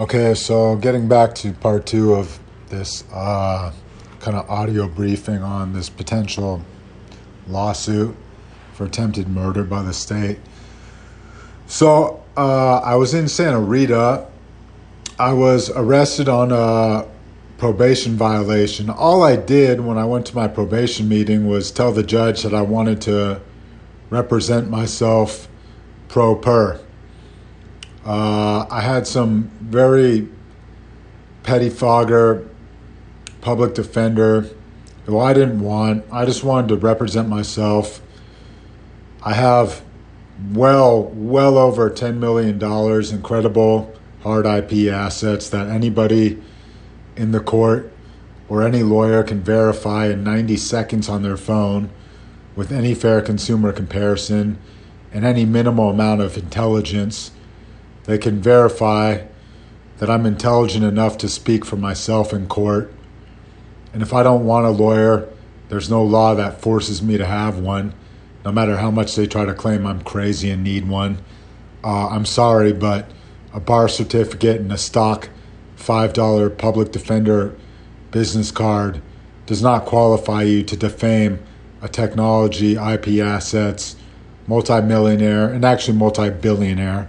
Okay, so getting back to part two of this kind of audio briefing on this potential lawsuit for attempted murder by the state. So I was in Santa Rita. I was arrested on a probation violation. All I did when I went to my probation meeting was tell the judge that I wanted to represent myself pro per. I had some very pettifogger public defender who I didn't want. I just wanted to represent myself. I have well over $10 million in credible hard IP assets that anybody in the court or any lawyer can verify in 90 seconds on their phone with any fair consumer comparison and any minimal amount of intelligence. They can verify that I'm intelligent enough to speak for myself in court. And if I don't want a lawyer, there's no law that forces me to have one, no matter how much they try to claim I'm crazy and need one. I'm sorry, but a bar certificate and a stock $5 public defender business card does not qualify you to defame a technology, IP assets, multimillionaire, and actually multi-billionaire.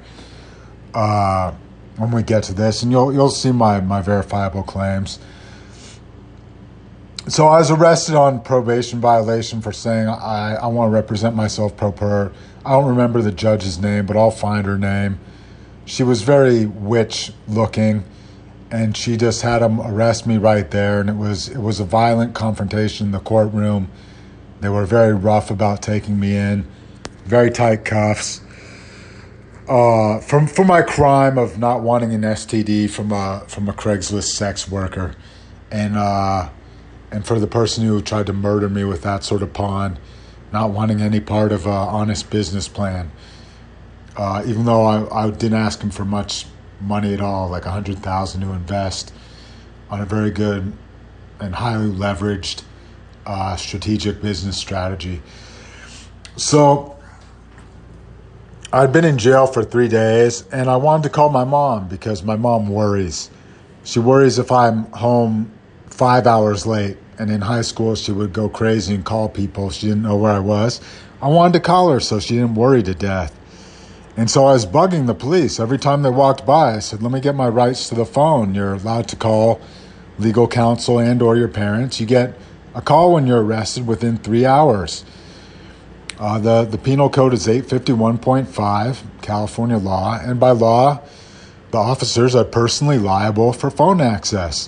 When we get to this, and you'll see my verifiable claims. So I was arrested on probation violation for saying I want to represent myself pro per. I don't remember the judge's name, but I'll find her name. She was very witch looking, and she just had him arrest me right there. And it was a violent confrontation in the courtroom. They were very rough about taking me in, very tight cuffs. For my crime of not wanting an STD from a Craigslist sex worker, and for the person who tried to murder me with that sort of pawn, not wanting any part of an honest business plan. Even though I didn't ask him for much money at all, like $100,000 to invest on a very good and highly leveraged strategic business strategy. So I'd been in jail for 3 days, and I wanted to call my mom because my mom worries. She worries if I'm home 5 hours late, and in high school she would go crazy and call people. She didn't know where I was. I wanted to call her so she didn't worry to death. And so I was bugging the police. Every time they walked by, I said, let me get my rights to the phone. You're allowed to call legal counsel and or your parents. You get a call when you're arrested within 3 hours. The penal code is 851.5, California law, and by law, the officers are personally liable for phone access.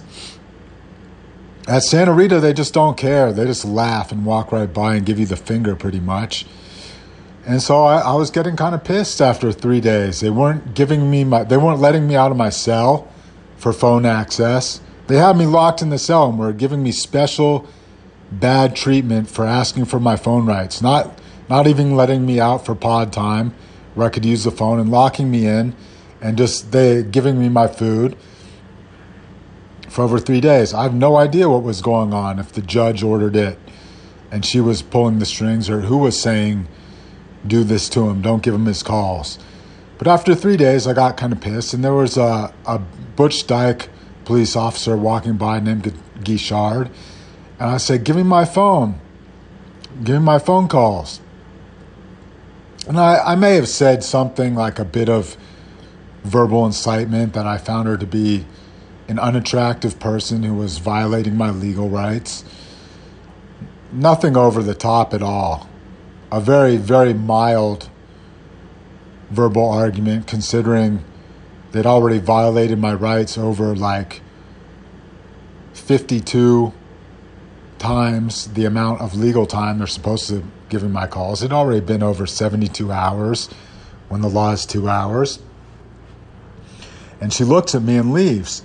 At Santa Rita, they just don't care. They just laugh and walk right by and give you the finger pretty much. And so I was getting kind of pissed after 3 days. They weren't letting me out of my cell for phone access. They had me locked in the cell and were giving me special bad treatment for asking for my phone rights. Not even letting me out for pod time where I could use the phone, and locking me in and just they giving me my food for over 3 days. I have no idea what was going on, if the judge ordered it and she was pulling the strings, or who was saying, do this to him, don't give him his calls. But after 3 days, I got kind of pissed, and there was a Butch Dyke police officer walking by named Guichard, and I said, give me my phone. Give me my phone calls. And I may have said something like a bit of verbal incitement that I found her to be an unattractive person who was violating my legal rights. Nothing over the top at all. A very, very mild verbal argument, considering they'd already violated my rights over like 52 times the amount of legal time they're supposed to give me my calls. It'd already been over 72 hours when the law is 2 hours. And she looks at me and leaves.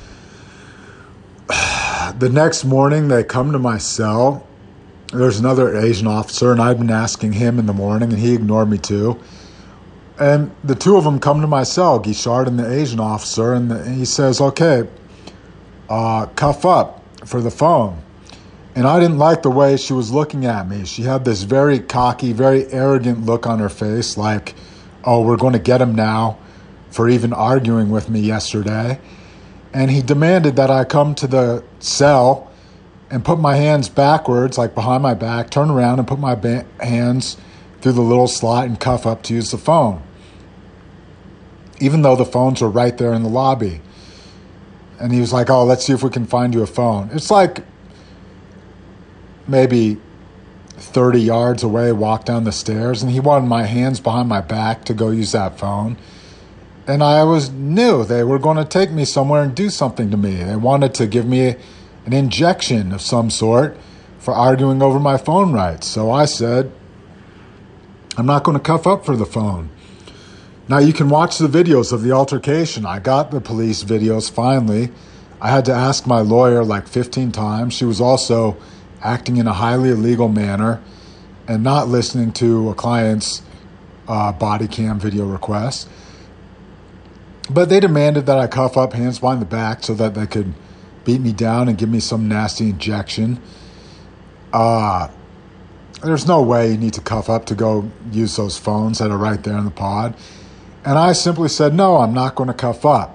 The next morning, they come to my cell. There's another Asian officer, and I'd been asking him in the morning, and he ignored me too. And the two of them come to my cell, Guichard and the Asian officer, and he says, okay, cuff up for the phone. And I didn't like the way she was looking at me. She had this very cocky, very arrogant look on her face, like, oh, we're going to get him now. for even arguing with me yesterday. And he demanded that I come to the cell and put my hands backwards, like behind my back, turn around and put my hands through the little slot and cuff up to use the phone, even though the phones were right there in the lobby. And he was like, oh, let's see if we can find you a phone. It's like maybe 30 yards away, walk down the stairs, and he wanted my hands behind my back to go use that phone. And I knew they were going to take me somewhere and do something to me. They wanted to give me an injection of some sort for arguing over my phone rights. So I said, I'm not going to cuff up for the phone. Now you can watch the videos of the altercation. I got the police videos finally. I had to ask my lawyer like 15 times. She was also acting in a highly illegal manner and not listening to a client's body cam video request. But they demanded that I cuff up, hands behind the back, so that they could beat me down and give me some nasty injection. There's no way you need to cuff up to go use those phones that are right there in the pod. And I simply said, no, I'm not going to cuff up.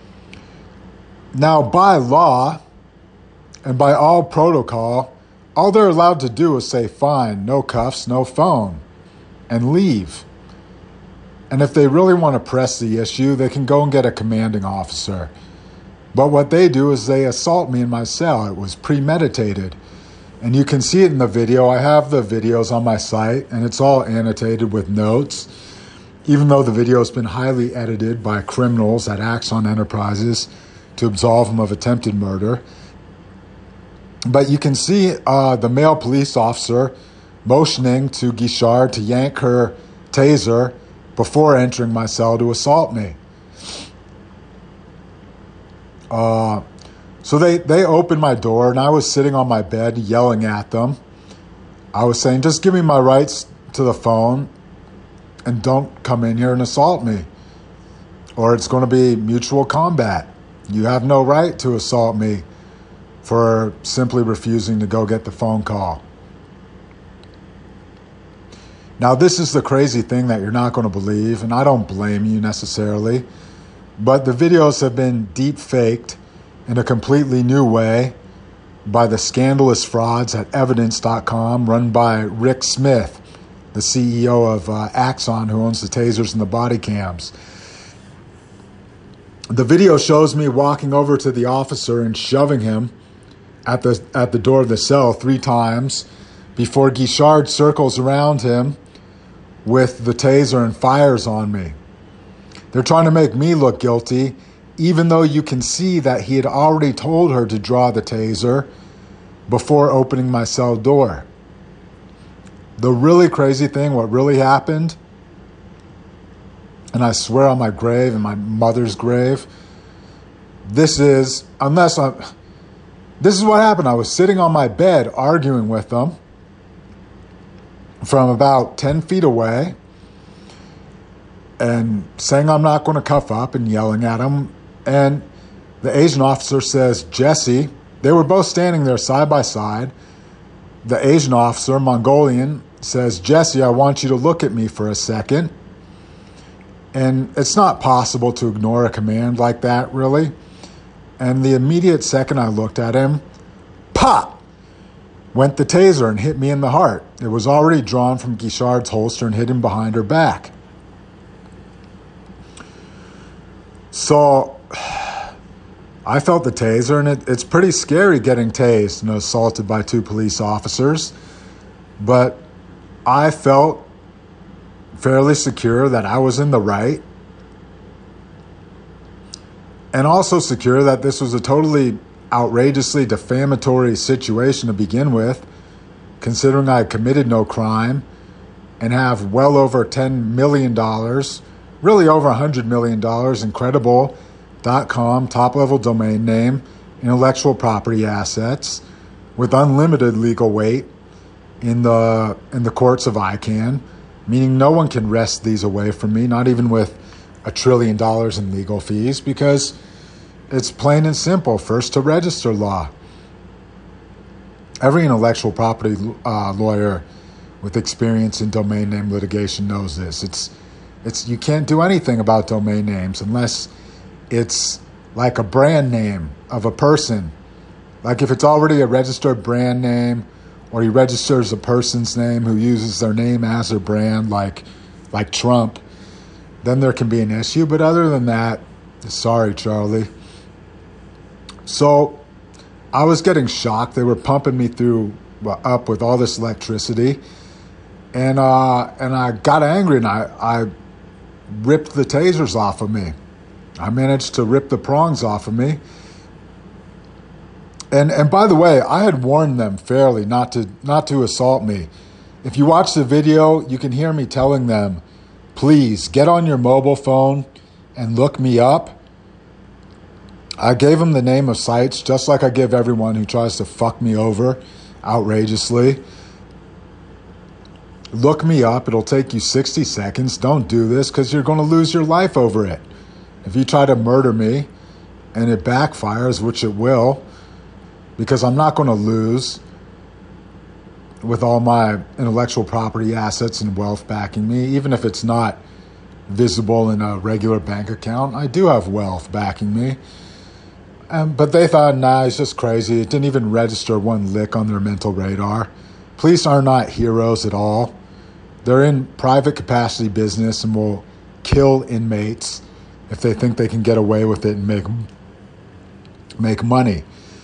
Now, by law and by all protocol, all they're allowed to do is say, fine, no cuffs, no phone, and leave. And if they really want to press the issue, they can go and get a commanding officer. But what they do is they assault me in my cell. It was premeditated. And you can see it in the video. I have the videos on my site, and it's all annotated with notes, even though the video has been highly edited by criminals at Axon Enterprises to absolve them of attempted murder. But you can see the male police officer motioning to Guichard to yank her taser before entering my cell to assault me. So they opened my door, and I was sitting on my bed yelling at them. I was saying, just give me my rights to the phone and don't come in here and assault me, or it's going to be mutual combat. You have no right to assault me for simply refusing to go get the phone call. Now, this is the crazy thing that you're not going to believe, and I don't blame you necessarily, but the videos have been deep faked in a completely new way by the scandalous frauds at evidence.com, run by Rick Smith, the CEO of Axon, who owns the tasers and the body cams. The video shows me walking over to the officer and shoving him at the door of the cell 3 times before Guichard circles around him with the taser and fires on me. They're trying to make me look guilty, even though you can see that he had already told her to draw the taser before opening my cell door. The really crazy thing, what really happened, and I swear on my grave and my mother's grave, this is what happened. I was sitting on my bed arguing with them from about 10 feet away and saying I'm not going to cuff up and yelling at him. And the Asian officer says, Jesse, they were both standing there side by side. The Asian officer, Mongolian, says, Jesse, I want you to look at me for a second. And it's not possible to ignore a command like that, really. And the immediate second I looked at him, pop, went the taser and hit me in the heart. It was already drawn from Guichard's holster and hit him behind her back. So I felt the taser, and it's pretty scary getting tased and assaulted by 2 police officers. But I felt fairly secure that I was in the right, and also secure that this was a totally outrageously defamatory situation to begin with, considering I committed no crime and have well over $10 million, really over $100 million in Credible.com, top-level domain name, intellectual property assets, with unlimited legal weight in the courts of ICANN, meaning no one can wrest these away from me, not even with $1 trillion in legal fees, because it's plain and simple, first to register law. Every intellectual property lawyer with experience in domain name litigation knows this. It's You can't do anything about domain names unless it's like a brand name of a person. Like if it's already a registered brand name, or he registers a person's name who uses their name as a brand, like Trump, then there can be an issue. But other than that, sorry, Charlie. So I was getting shocked. They were pumping me up with all this electricity. And I got angry, and I ripped the tasers off of me. I managed to rip the prongs off of me. And by the way, I had warned them fairly not to assault me. If you watch the video, you can hear me telling them, please get on your mobile phone and look me up. I gave them the name of sites, just like I give everyone who tries to fuck me over outrageously. Look me up. It'll take you 60 seconds. Don't do this because you're going to lose your life over it. If you try to murder me and it backfires, which it will, because I'm not going to lose with all my intellectual property assets and wealth backing me, even if it's not visible in a regular bank account. I do have wealth backing me. But they thought, nah, he's just crazy. It didn't even register one lick on their mental radar. Police are not heroes at all. They're in private capacity business and will kill inmates if they think they can get away with it and make money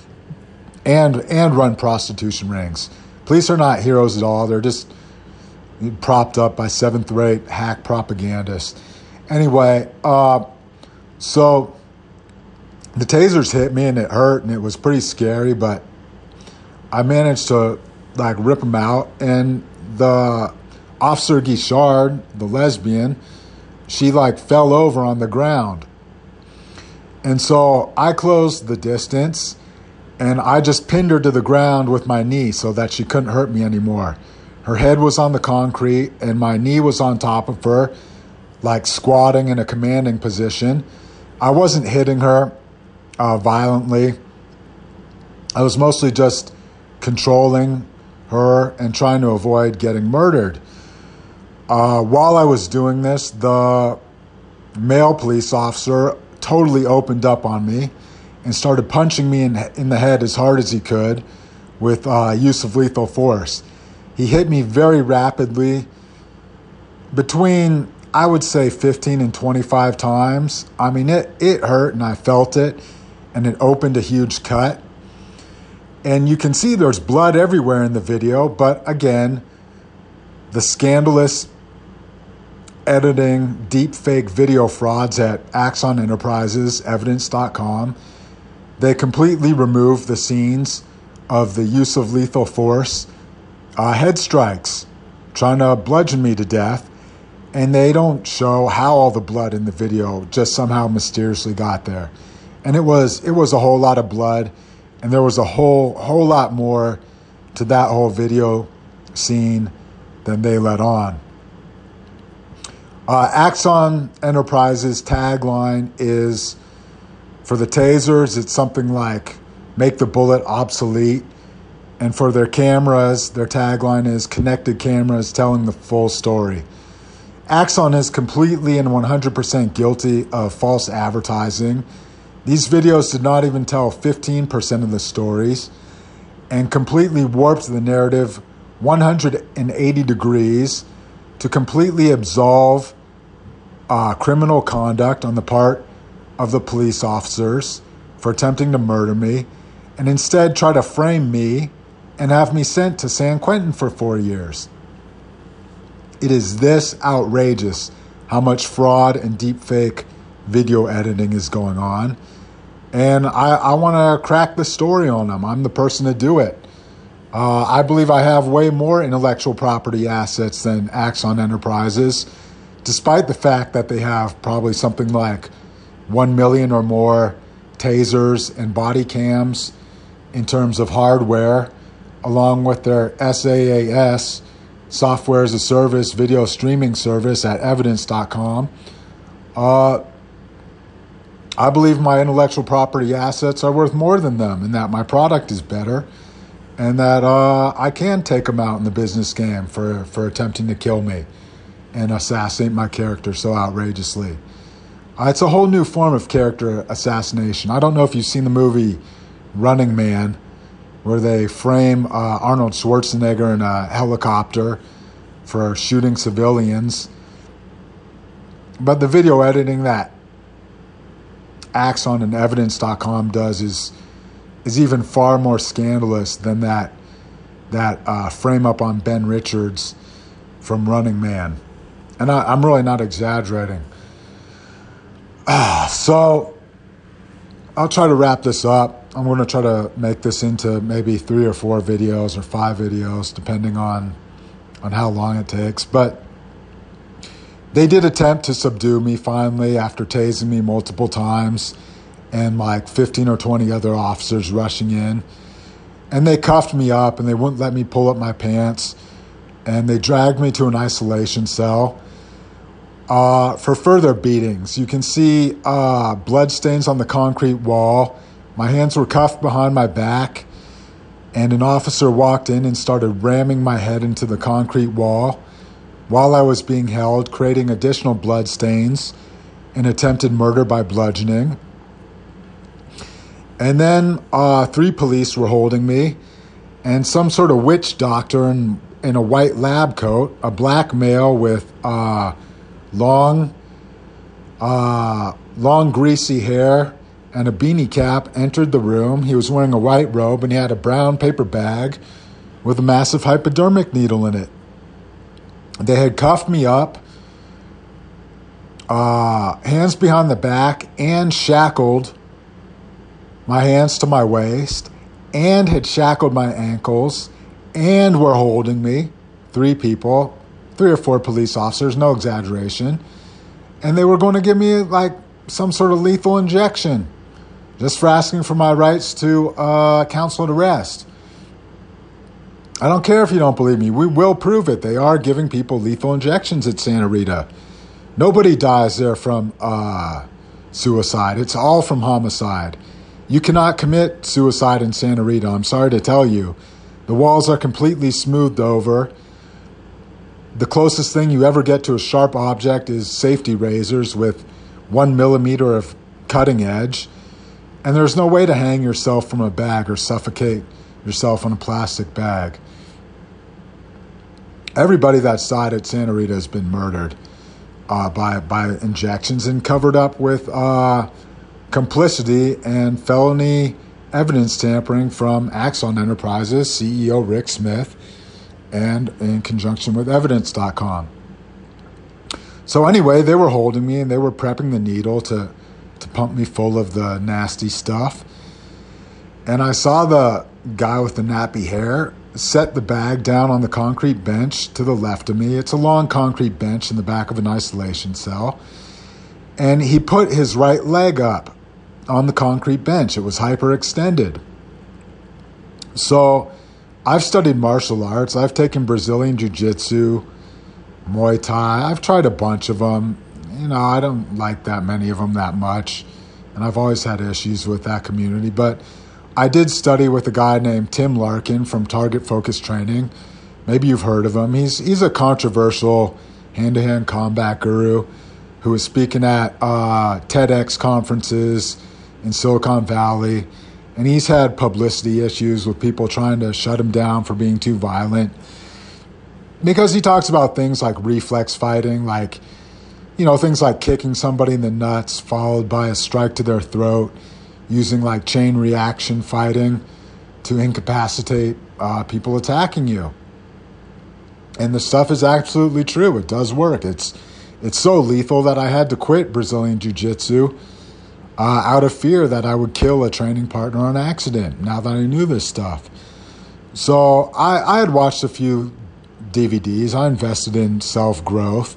and run prostitution rings. Police are not heroes at all. They're just propped up by seventh-rate hack propagandists. Anyway, so the tasers hit me and it hurt and it was pretty scary, but I managed to rip them out. And the Officer Guichard, the lesbian, she fell over on the ground. And so I closed the distance and I just pinned her to the ground with my knee so that she couldn't hurt me anymore. Her head was on the concrete and my knee was on top of her, squatting in a commanding position. I wasn't hitting her violently. I was mostly just controlling her and trying to avoid getting murdered. While I was doing this, the male police officer totally opened up on me and started punching me in the head as hard as he could with use of lethal force. He hit me very rapidly, between, I would say, 15 and 25 times. I mean, it hurt and I felt it, and it opened a huge cut. And you can see there's blood everywhere in the video, but again, the scandalous editing deep fake video frauds at Axon Enterprises, evidence.com, they completely removed the scenes of the use of lethal force, head strikes, trying to bludgeon me to death, and they don't show how all the blood in the video just somehow mysteriously got there. And it was a whole lot of blood, and there was a whole lot more to that whole video scene than they let on. Axon Enterprises tagline is, for the tasers, it's something like, make the bullet obsolete. And for their cameras, their tagline is, connected cameras telling the full story. Axon is completely and 100% guilty of false advertising. These videos did not even tell 15% of the stories and completely warped the narrative 180 degrees to completely absolve criminal conduct on the part of the police officers for attempting to murder me, and instead try to frame me and have me sent to San Quentin for 4 years. It is this outrageous how much fraud and deepfake video editing is going on. And I want to crack the story on them. I'm the person to do it. I believe I have way more intellectual property assets than Axon Enterprises, despite the fact that they have probably something like 1 million or more tasers and body cams in terms of hardware, along with their SaaS, software as a service, video streaming service at evidence.com. I believe my intellectual property assets are worth more than them, and that my product is better, and that I can take them out in the business game for attempting to kill me. and assassinate my character so outrageously. It's a whole new form of character assassination. I don't know if you've seen the movie Running Man, where they frame Arnold Schwarzenegger in a helicopter for shooting civilians. But the video editing that Axon and Evidence.com does is even far more scandalous than that frame up on Ben Richards from Running Man. And I'm really not exaggerating. So I'll try to wrap this up. I'm going to try to make this into maybe 3 or 4 videos or 5 videos, depending on how long it takes. But they did attempt to subdue me finally after tasing me multiple times and like 15 or 20 other officers rushing in. And they cuffed me up and they wouldn't let me pull up my pants. And they dragged me to an isolation cell for further beatings. You can see blood stains on the concrete wall. My hands were cuffed behind my back. And an officer walked in and started ramming my head into the concrete wall while I was being held, creating additional blood stains and attempted murder by bludgeoning. And then 3 police were holding me, and some sort of witch doctor in a white lab coat, a black male with long greasy hair and a beanie cap entered the room. He was wearing a white robe and he had a brown paper bag with a massive hypodermic needle in it. They had cuffed me up, hands behind the back, and shackled my hands to my waist, and had shackled my ankles, and were holding me. 3 people, 3 or 4 police officers, no exaggeration. And they were going to give me like some sort of lethal injection just for asking for my rights to counseled arrest. I don't care if you don't believe me. We will prove it. They are giving people lethal injections at Santa Rita. Nobody dies there from suicide. It's all from homicide. You cannot commit suicide in Santa Rita. I'm sorry to tell you. The walls are completely smoothed over. The closest thing you ever get to a sharp object is safety razors with 1 millimeter of cutting edge. And there's no way to hang yourself from a bag or suffocate yourself in a plastic bag. Everybody that's died at Santa Rita has been murdered by injections and covered up with complicity and felony evidence tampering from Axon Enterprises CEO Rick Smith and in conjunction with Evidence.com. So anyway, they were holding me and they were prepping the needle to pump me full of the nasty stuff. And I saw the guy with the nappy hair set the bag down on the concrete bench to the left of me. It's a long concrete bench in the back of an isolation cell. And he put his right leg up on the concrete bench. It was hyperextended. So I've studied martial arts. I've taken Brazilian Jiu-Jitsu, Muay Thai. I've tried a bunch of them. You know, I don't like that many of them that much. And I've always had issues with that community. But I did study with a guy named Tim Larkin from Target Focus Training. Maybe you've heard of him. He's a controversial hand-to-hand combat guru who is speaking at TEDx conferences in Silicon Valley. And he's had publicity issues with people trying to shut him down for being too violent. Because he talks about things like reflex fighting, like, you know, things like kicking somebody in the nuts followed by a strike to their throat, using like chain reaction fighting to incapacitate people attacking you. And the stuff is absolutely true. It does work. It's so lethal that I had to quit Brazilian Jiu-Jitsu out of fear that I would kill a training partner on accident now that I knew this stuff. So I had watched a few DVDs. I invested in self-growth.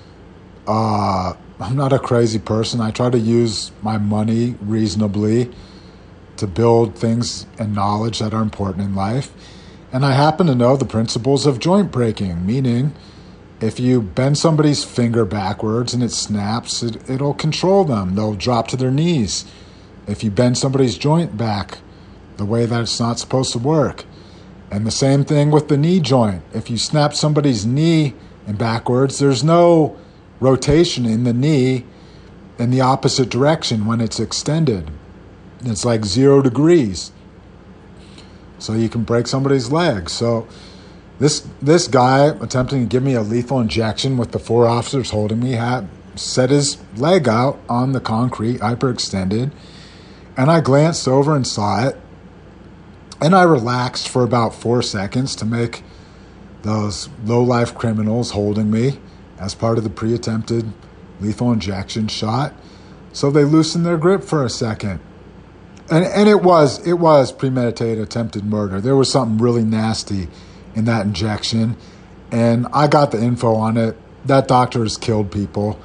I'm not a crazy person. I try to use my money reasonably to build things and knowledge that are important in life. And I happen to know the principles of joint breaking, meaning if you bend somebody's finger backwards and it snaps, it'll control them. They'll drop to their knees. If you bend somebody's joint back the way that it's not supposed to work. And the same thing with the knee joint. If you snap somebody's knee and backwards. There's no rotation in the knee in the opposite direction when it's extended. It's like 0 degrees. So you can break somebody's leg. So this guy attempting to give me a lethal injection with the 4 officers holding me had set his leg out on the concrete, hyperextended, and I glanced over and saw it, and I relaxed for about 4 seconds to make those low-life criminals holding me as part of the pre-attempted lethal injection shot. So they loosened their grip for a second. And it was premeditated attempted murder. There was something really nasty in that injection, and I got the info on it. That doctor has killed people,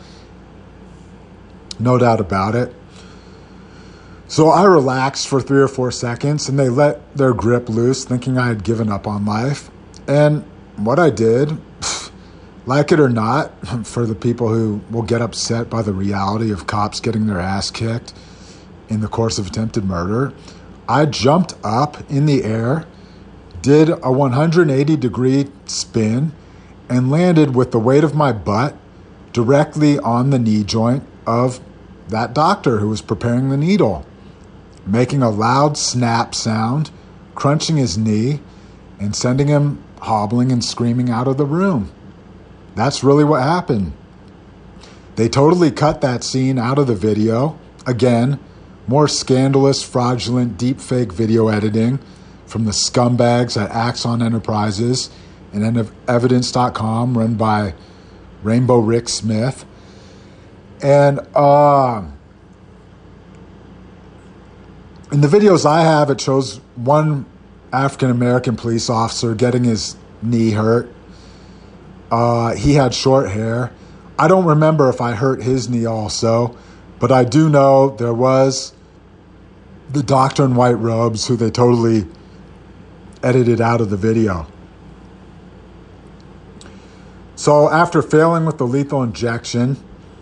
no doubt about it. So I relaxed for 3 or 4 seconds, and they let their grip loose, thinking I had given up on life. And what I did, like it or not, for the people who will get upset by the reality of cops getting their ass kicked in the course of attempted murder, I jumped up in the air, did a 180-degree spin, and landed with the weight of my butt directly on the knee joint of that doctor who was preparing the needle, making a loud snap sound, crunching his knee, and sending him hobbling and screaming out of the room. That's really what happened. They totally cut that scene out of the video. Again, more scandalous, fraudulent, deepfake video editing from the scumbags at Axon Enterprises and Evidence.com, run by Rainbow Rick Smith. And in the videos I have, it shows one African-American police officer getting his knee hurt. He had short hair. I don't remember if I hurt his knee also, but I do know there was the doctor in white robes who they totally edited out of the video. So after failing with the lethal injection,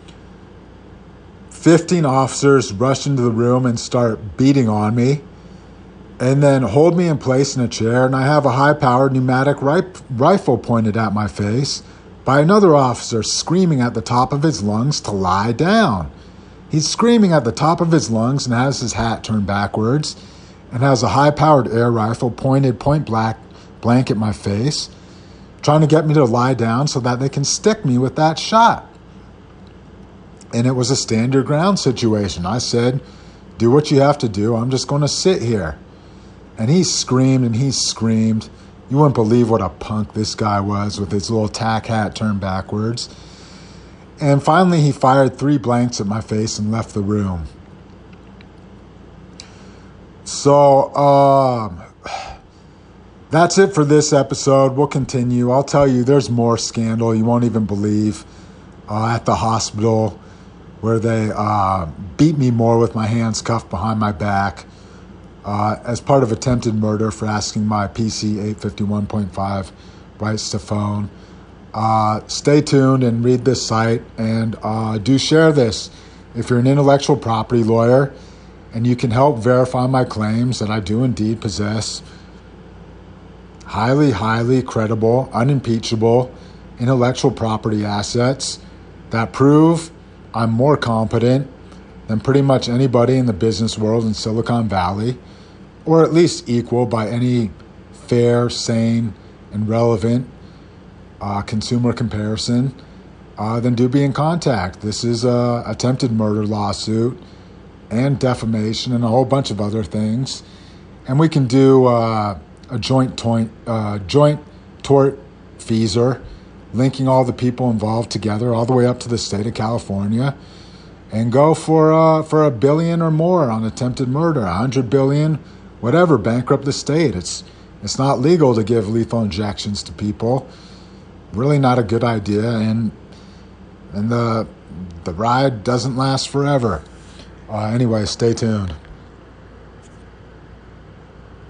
15 officers rush into the room and start beating on me, and then hold me in place in a chair, and I have a high-powered pneumatic rifle pointed at my face by another officer screaming at the top of his lungs to lie down. He's screaming at the top of his lungs and has his hat turned backwards and has a high-powered air rifle pointed point blank at my face, trying to get me to lie down so that they can stick me with that shot. And it was a stand your ground situation. I said, do what you have to do. I'm just going to sit here. And he screamed and he screamed. You wouldn't believe what a punk this guy was with his little tack hat turned backwards. And finally, he fired 3 blanks at my face and left the room. So, that's it for this episode. We'll continue. I'll tell you, there's more scandal you won't even believe at the hospital where they beat me more with my hands cuffed behind my back as part of attempted murder for asking my PC 851.5 rights to phone. Stay tuned and read this site, and do share this if you're an intellectual property lawyer and you can help verify my claims that I do indeed possess highly, highly credible, unimpeachable intellectual property assets that prove I'm more competent than pretty much anybody in the business world in Silicon Valley, or at least equal by any fair, sane, and relevant consumer comparison, then do be in contact. This is a attempted murder lawsuit and defamation and a whole bunch of other things. And we can do a joint tort feasor, linking all the people involved together all the way up to the state of California, and go for $1 billion or more on attempted murder, $100 billion, whatever, bankrupt the state. It's not legal to give lethal injections to people. Really not a good idea, and the ride doesn't last forever. Anyway, stay tuned.